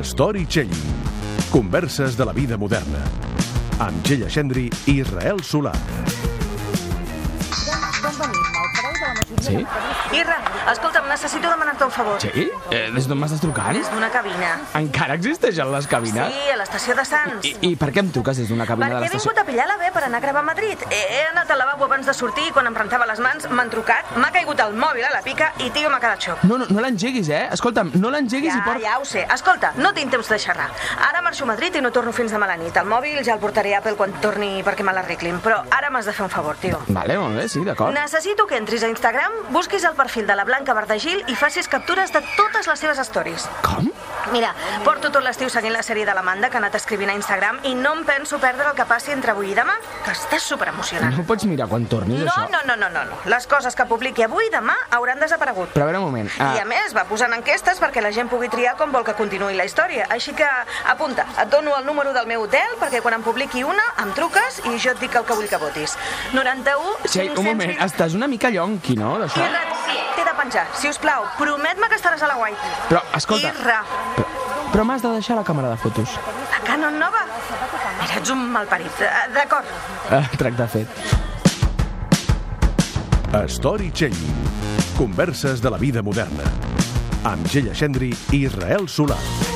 Storytelling. Converses de la vida moderna. Amb Txella Xendri i Israel Solà. Sí? Irra, escolta'm, necessito demanar-te un favor. Sí? Des d'on m'estàs trucant? Des d'una cabina. Encara existeixen les cabines? Sí, a l'estació de Sants. I per què em truques des d'una cabina de Perquè he l'estació? vingut a pillar la B per anar a gravar a Madrid. He anat al lavabo abans de sortir i quan em rentava les mans m'han trucat, m'ha caigut el mòbil a la pica i, tio, m'ha quedat xoc. No l'engeguis, Escolta'm, no l'engeguis i Ja ho sé. Escolta, no tinc temps de xerrar. Ara marxo a Madrid i no torno fins demà a la nit. El mòbil ja el portaré a Apple quan torni perquè me l'arreglin. Però ara m'has de fer un favor, tio. Vale, molt bé, sí, d'acord. Necessito que entris a Instagram, busquis el perfil de la Blanca Bardagil i facis captures de totes les seves stories. Com? Mira, porto tot l'estiu seguint la sèrie de l'Amanda que ha anat escrivint a Instagram i no em penso perdre el que passi entre avui i demà, que està superemocionant. No pots mirar quan tornis, això? No. Les coses que publiqui avui i demà hauran desaparegut. Però a veure un moment. I a més, va posant enquestes perquè la gent pugui triar com vol que continuï la història. Així que, apunta, et dono el número del meu hotel perquè quan em publiqui una, em truques i jo et dic el que vull que votis. 91... Sí, un moment, estàs una mica llonqui, no, d'això? Irra, t'he de penjar, si us plau. Promet-me que estaràs a la guai. Però, escolta... Irra. Però m'has de deixar la càmera de fotos. La Canon nova? Mira, ets un malparit. D'acord. Tracte fet. Storytelling. Converses de la vida moderna. Amb Txella Xendri i Israel Solà.